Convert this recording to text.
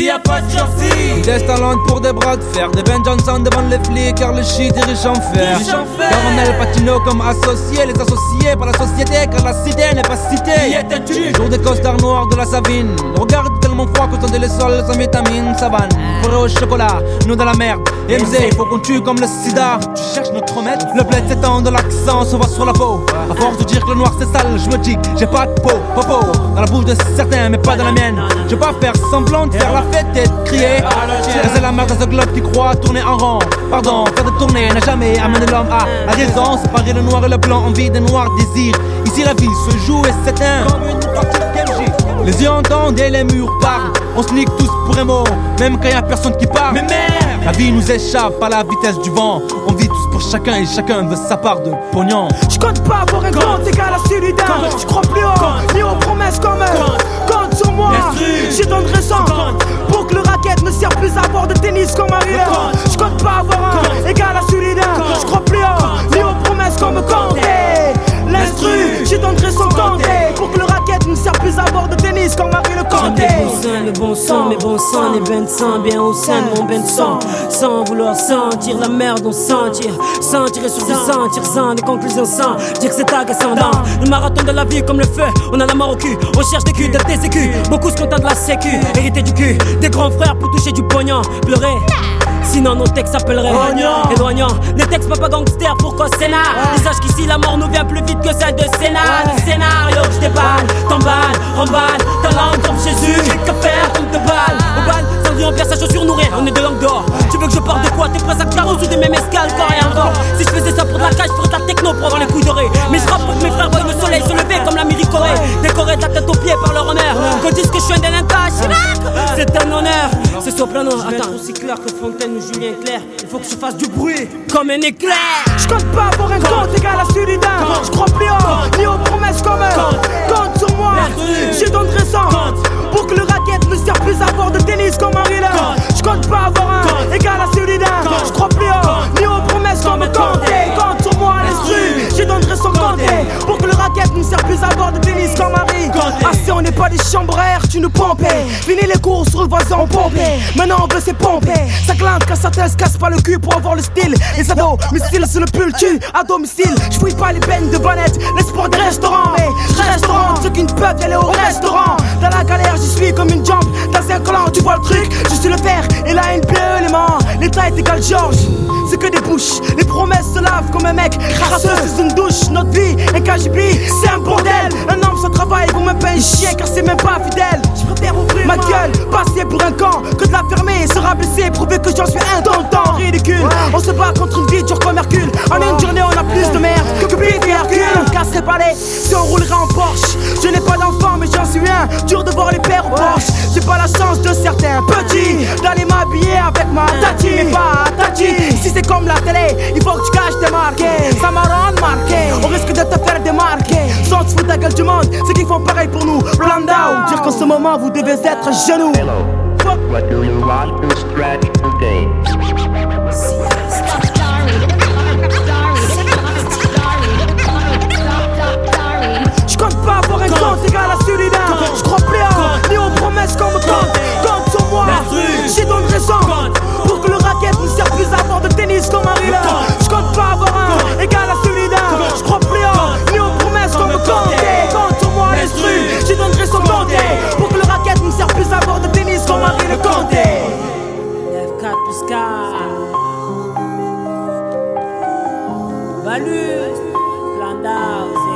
y a pas de sursis. Destin lente pour des bras de fer, des Ben Johnson devant les flics, car le shit est riche en fer. Caramel Patino comme associé, les associés par la société, car la cité n'est pas citée. Y étais-tu? Jour des costards noirs de la Savine, le regard est tellement froid que tendait les sols sans vitamine. Savane, forêt au chocolat, nous dans la merde. MZ, faut qu'on tue comme le sida. Tu cherches notre remède? Le bled s'étend de l'accent, se voit sur la peau. À force de dire que le noir c'est sale, je me dis que j'ai pas de peau. Popo, dans la bouche de certains, mais pas dans la mienne. Je vais pas faire semblant de faire la fête et de crier. C'est la merde dans ce globe qui croit tourner en rond. Pardon, faire des tournées n'a jamais amené l'homme à la raison. Séparer le noir et le blanc, envie des noirs désirs. Ici la vie se joue et s'éteint comme une partie de MJ. Les yeux entendent et les murs parlent. On se nique tous pour un mot, même quand y a personne qui parle. Mais merde, la vie nous échappe à la vitesse du vent. On vit tous pour chacun et chacun veut sa part de pognon. Je compte pas avoir un compte égal à celui d'un. Je crois plus haut, ni aux promesses comme compte sur moi. J'ai tant de raisons pour que le racket ne sert plus à bord de tennis comme un rider. Je compte pas avoir un égal à celui d'un. Je crois plus haut, ni aux promesses comme compter. L'instru, j'ai tant de raisons pour que le racket ne sert plus à bord de tennis comme Marie le Comté. Le bon sang, mes bons sang, les bains de sang, bien au sein de mon bain de sang. Sans vouloir sentir la merde, on sentir. Sans tirer sur du sentir, sans des conclusions, sans dire que c'est agaçant. Le marathon de la vie comme le feu, on a la mort au cul. On cherche des culs, des écus. Beaucoup se contentent de la sécu, hérité du cul. Des grands frères pour toucher du pognon, pleurer. Sinon nos textes s'appelleraient éloignant. Les textes papa gangster, pourquoi scénar? Ils sachent qu'ici la mort nous vient plus vite que celle de Sénat. Le scénario, je déballe, t'emballe, remballe. Ta langue comme Jésus, que faire comme de balles. Au bal, Sandrine en sa chaussure nourrie, on est de langue d'or. Tu veux que je parle de quoi? T'es prêt à carreaux ou des mêmes escales, corps et encore. Si je faisais ça pour de la cage, je ferais de la techno pour avoir les couilles dorées. Mais je rappe pour que mes frères voient le soleil se lever comme la Miri-Corée. Décoré de la tête aux pieds par leur honneur. Qu'on dise que je suis un délinquant, c'est un honneur. C'est soprano, attends, aussi clair que Fontaine ou Julien Clerc. Il faut que je fasse du bruit comme un éclair. Je compte pas avoir un compte égal à celui d'un. Je crois plus haut, ni aux promesses comme compte sur moi. J'ai tant de raisons pour que le racket ne sert plus à bord de tennis comme un rider. Je compte pas avoir un égal à celui d'un. Je crois plus haut, ni aux promesses comme compte sur moi. L'instru, j'ai tant de raisons pour que le racket ne sert plus à bord de tennis comme un rider. Assez, on n'est pas des chambres à air, tu nous pompais. Fini les cours sur le voisin en pompé. Maintenant on veut c'est pomper. Ça glande quand ça se casse pas le cul pour avoir le style. Les ados, mes styles sur le pull tue à domicile. Je fouille pas les peines de bonnettes, l'espoir de restaurant. Mais je restaurant, ceux qui ne peuvent aller au restaurant. Dans la galère, j'y suis comme une jambe. Dans un collant, tu vois le truc, je suis le fer. Et là, une PE, les mains. L'état est égal, Georges. C'est que des bouches, les promesses se lavent comme un mec. Crasseux, c'est une douche, notre vie est KGB, c'est un bordel. Un homme sans travail vaut même pas un chien car c'est même pas fidèle. Je préfère ouvrir ma gueule, passer pour un camp que de la fermer et se rabaisser, prouver que j'en suis un dans le temps ridicule. On se bat contre une vie dure comme Hercule. En une journée on a plus de merde que Biff et Hercule. On casserait pas les si on roulerait en Porsche. Je n'ai pas d'enfant mais j'en suis un. Dur de voir les pères au Porsche. J'ai pas la chance de certains petits d'aller m'habiller avec ma tati. Mais pas tati. Si c'est comme la télé, il faut que tu caches tes marques. Ça m'a rendu marqué, on risque de te faire démarquer. Sans te foutre la gueule du monde, c'est qu'ils font pareil pour nous. Blanda ou dire qu'en ce moment vous devez être genoux. Hello, what do you want to stretch today? Je compte pas avoir un compte égal à celui d'un. Je crois plus haut, ni aux promesses comme compte sur moi. J'ai donc raison pour que le racket ne sert plus à bord de tennis comme un rider. Je compte pas avoir un égal à celui d'un. Je crois plus haut, ni aux promesses comme compte sur moi. L'instru, j'ai donc raison pour que le racket ne sert plus à bord de tennis comme un rider. F4 plus 4 Balus, Blanda,